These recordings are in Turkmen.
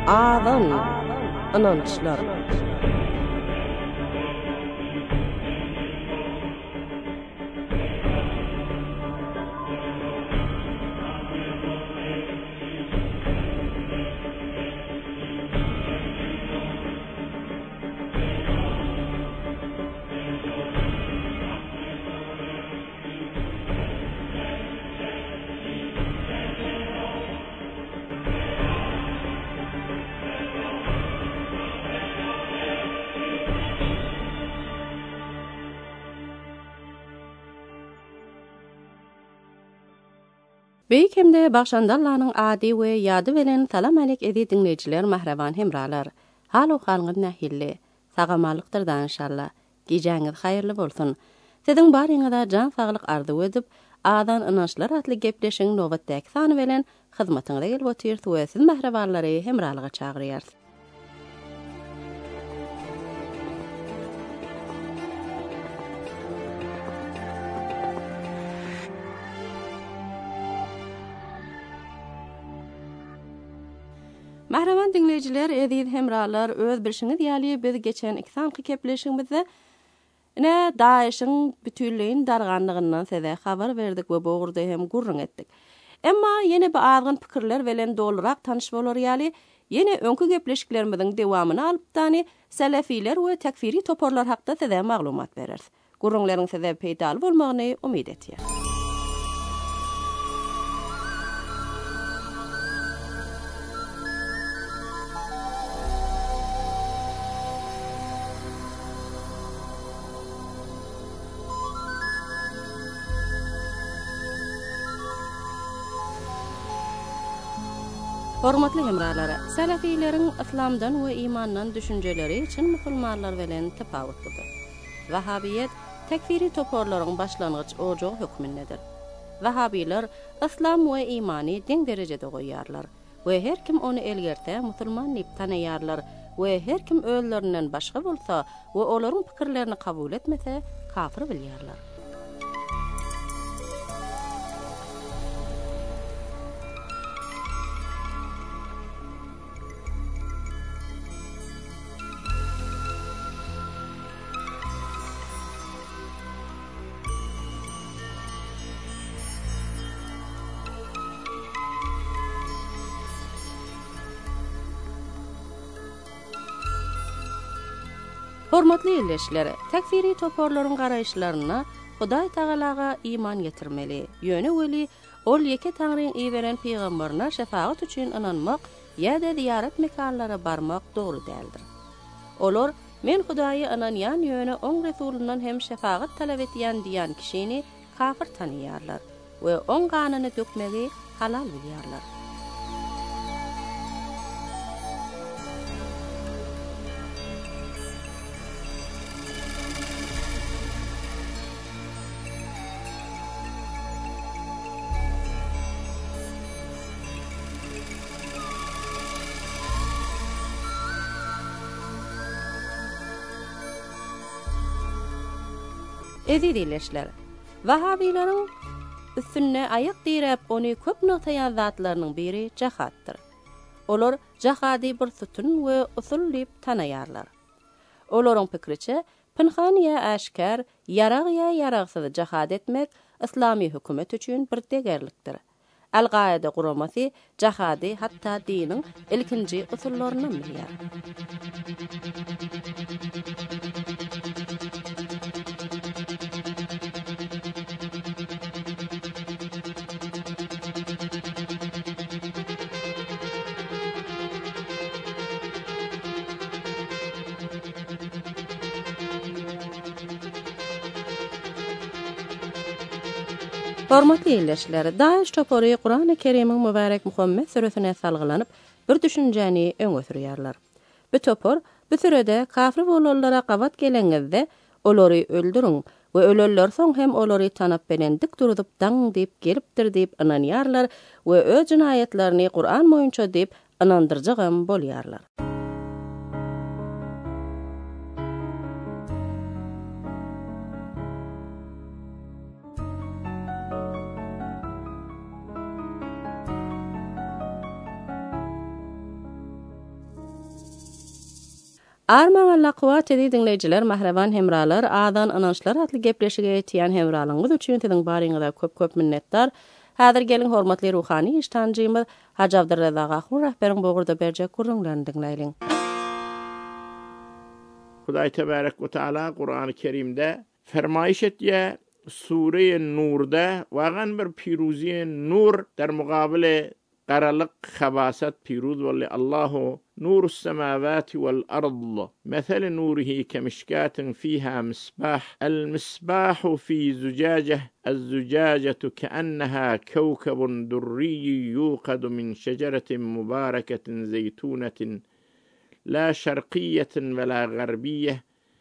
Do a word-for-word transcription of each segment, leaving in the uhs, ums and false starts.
Adan inançlar. Beýikemde Bagşandallanyň ady we ýady bilen salam alek edi dinleýijiler, mahraban hemralar. Halu halňyz nähilli. Sagamalykdyr da inşallah. Gejäňiz haýyrly bolsun. Siziň baryňyzda jan saglyk arzu edip, adan inançlar atly gepleşiň nowatdaky sany bilen hyzmatyňyza gelip otyr we siz mahrabanlary hemralyga çagyrýar. Mahraman dinleyijiler, eziz hemralar, öz bilşiňiz ýaly biz geçen iki sanky kepleşigimizde ne daýyşyň bütünliğin dargandygyndan size habar berdik we bogurda hem gurrun etdik. Emma ýene bir azgyn pikirler bilen dolurak tanyş bolar ýaly ýene öňkü gepleşiklerimiziň dewamyny alypdany selefiler we tekfiri toporlar hakda size maglumat bereriz. Gurrunlaryň size peýdal bolmagyny umyt etýär. Hormatly hemralara, Salafileriň islamdan we imandan düşünjeleri için musulmanlar bilen tepawutlydyr. Wahhabiyet tekfiri toporlaryň başlangyç ojagy hökmündedir. Wahhabiler islam we imany deň derejede goýýarlar we her kim onu elgerte musulman diýip tanaýarlar we her kim özlerinden başga bolsa we olaryň pikirlerini kabul etmese kafir bilýärler. Hormatly ýerleşler, tekfiri toporlaryň garaýşlaryna Hudaý Tagalaga iman getirmeli. Ýöne weli ol ýeke Taňryň iýberen peýgamberine şefaat üçin inanmak ýa-da ziyaret mekanlara barmak dogry däldir. Olar men Hudaýy inanýan ýöne oň Resulundan hem şefaat talap etýän diýen kişini kafir tanaýarlar we oň ganyny dökmegi halal bilýärler. Ezidileşler. Wahhabilaryň üstüne aýak direp ony köp noktaýan zatlarynyň biri jahatdyr. Olar jahady bir sütun we usul diýip tanaýarlar. Olaryň pikiriçe, pinhan ýa aşkar, yarag ýa yaragsyz jahad etmek islamy hökümet üçin bir degerlikdir. Al-Gaida guramasy jahady hatda diniň ilkinji usullaryny bilýär. Hormatly ýerleşler, Daýyş topory Qur'an-ı Kerim'iň mübarek Muhammed suresine salgylanyp bir düşünjeni öňe sürýärler. Bu topor bu sürede kafir bolanlara gawat gelengizde olary öldürüň we ölenler soň hem olary tanap bilen dik durup daň diýip gelipdir diýip inanýarlar we öz jinayetlerini Qur'an boýunça diýip inandyrjagam bolýarlar. Arman Allah kuvvet edi dinleyiciler, mahrevan hemralar, adan anançlar atly gepleşige etiyen hemralyňyz üçin tiziň baryňyza köp-köp minnetdar. Häzir gelin hormatly ruhani iştancymyz Hacı Abdurrazak Ahun rahberiň bogurda berjek gurrunlaryny dinleýin. Hudaý tebarek we taala Kur'an-ı Kerimde fermaýş etýär, Sure-i Nur'da wagan bir piruziye nur der mugabile qaralyk habasat piruz bolly. Allahu nurus semawati vel ard. Mesel nurihi kemishkatin fiha misbah. El misbahu fi zujajah. Az-zujajetu ka'annaha kawkabun durriy yuqadu min şeceretin mubarakatin zeytunetin la şarqiyetin ve la garbiyeh.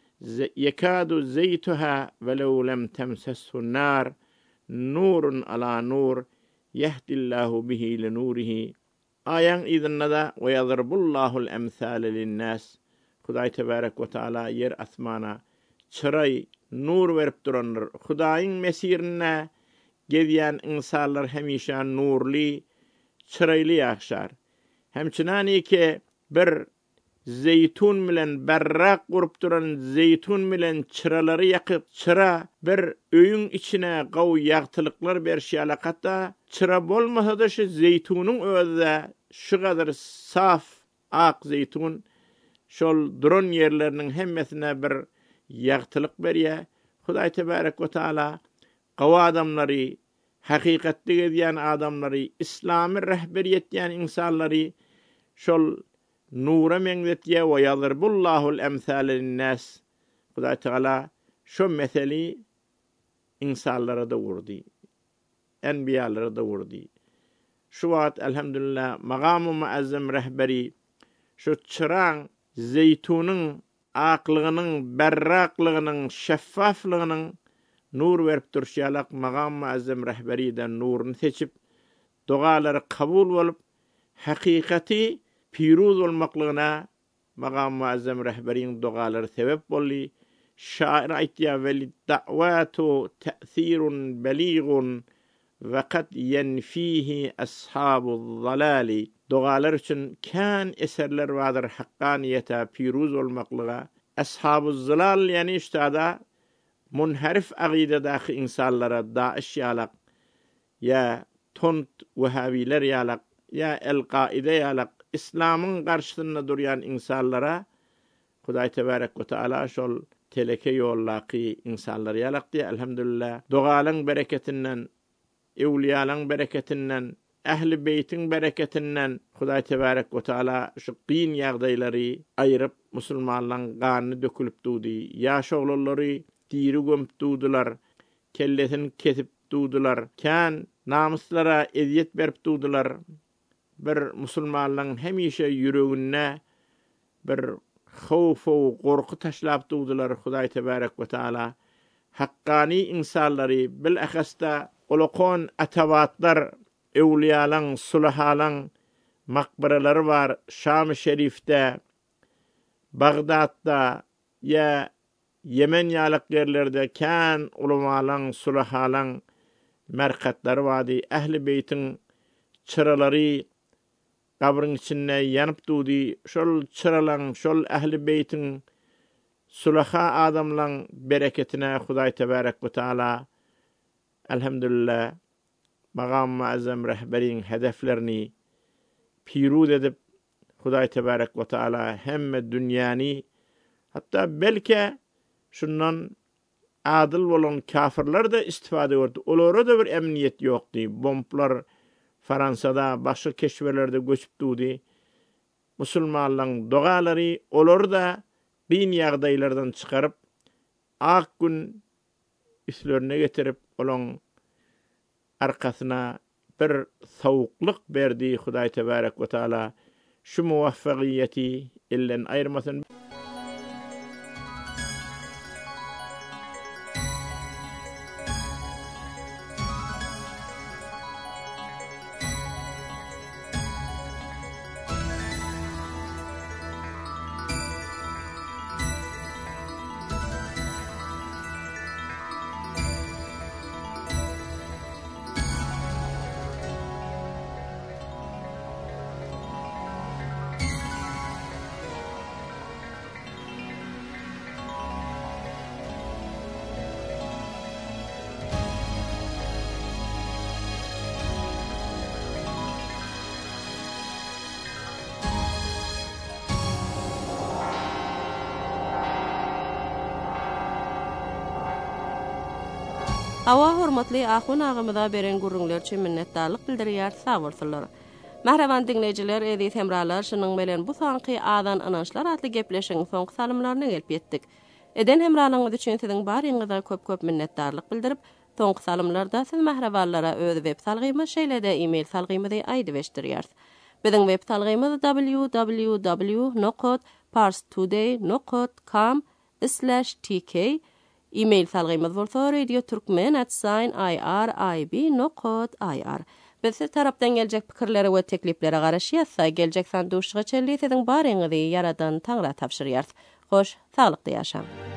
يكاد زيتها ولو لم تمسسه النار نور على نور يهدي الله به لنوره آيان إذن ندى ويضرب الله الأمثال للناس خدای تبارك وتعالى yer asmana çıray nur verip duranlar Hudaýyň mesirine gediyen insanlar hemişe nurli çıraylı ýaşar. Hemçinani ki bir zeytun bilen berrak gurup duran zeytun bilen çıralary ýakyp çıra bir öýüň içine gaw ýagtylyklar berşýär hatda çıra bolmasa da şu zeytunyň özde şu kadar saf ak zeytun şol duran yerleriniň hemmesine bir ýagtylyk berýär. Hudaý tebarek we taala gaw adamlary hakykatly edýän adamlary islamy rehberiýet edýän insanlary şol nura meňzetýär we ýadrbullahul emsal lin-nas. Hudaý taala şu meseli insanlara da wurdy. Enbiyalara da wurdy. Şu wagt elhamdülillah maqam-ı muazzam rehberi şu çıraň zeytunyň aklygynyň, berraklygynyň, şeffaflygynyň nur berip durşýarlyk maqam-ı muazzam rehberiden nuruny seçip dogalary kabul bolup hakykati piruz olmaklygyna maqam muazzam rehberiň dogalary sebep bolly. Şair aýtýar veli da'watu ta'sirun beligun ve kad yenfihi ashabuz zalali. Dogalar üçin kän eserler wadyr haqqaniyete piruz olmaklyga. Ashabuz zalal ýani iştada munharif aqidadaky insanlara daş ýalak ya tont wahabiler ýalak ya el-qaide ýalak İslam'ın karşısında durýan insanlara Hudaý tebarek we taala şol teleke ýollaky insanlar ýalakdy. Elhamdülillah dogalyň bereketinden, ewliýalaryň bereketinden, ähli beytiň bereketinden Hudaý tebarek we taala şu qyn ýagdaýlary aýryp musulmanlaryň ganyny dökülip dudy. Ýaş oglary diri gömüp dudylar, kellesini kesip dudylar, kän namuslara eziyet berip dudylar. Bir musulmanlaryň hemişe ýüregine bir howf we gorky taşlap dudylar. Hudaý tebarek we taala haqqani insanlary bil ahasta olokon atawatlar ewliýalaryň, sulahalaryň makbaralary bar Şam-ı Şerifde, Bagdadda ya Yemen ýalyk yerlerde kän ulamalaryň, sulahalaryň merkatlary wady. Ähli beytiň çıralary kabryň içinde ýanyp dudy. Şol çyralaň, şol ähli beytiň sulaha adamlaryň bereketine Hudaý tebarek we taala elhamdülillah maqam muazzam rehberiň hedeflerini piruz edip Hudaý tebarek we taala hemme dünýäni hatta belki şundan adyl bolan kafirler de istifade gördi. Olara da bir emniyet ýokdy. Bomblar Fransada, başga keşwerlerde göçüp dudy. Musulmanlaryň dogalary olar da bin ýagdaýlardan çykaryp ak gün islerine getirip olan arkasyna bir sowuklyk berdi. Hudaý tebarek we taala şu muwaffagiýeti illen aýrmasyn. Hawa hormatly ahun ağımıza beren gurrunlar üçin minnetdarlyk bildirýär, sag bolsunlar. Mahraban dinleyijiler, edi temralar şunyň bilen bu sanky adan anançlar atly gepleşiň soňky salymlaryna gelip ýetdik. Eden hemralygyňyz üçin siziň baryňyza köp-köp minnetdarlyk bildirip, soňky salymlarda siz mahrabanlara öz web salgymy şeýle-de e-mail salgymy aýdy beşdirýäris. Biziň web salgymyz w w w nokta parstoday nokta com slash t k. E-mail salgymyz bolsa radio turkmen at irib nokta i r. Biz tarapdan geljek pikirlere we tekliplere garaşy ýazsa, geljek sanduşyga çelli siziň baryňyzy yaradan taňra tapşyrýar. Hoş, saglyklly ýaşaň.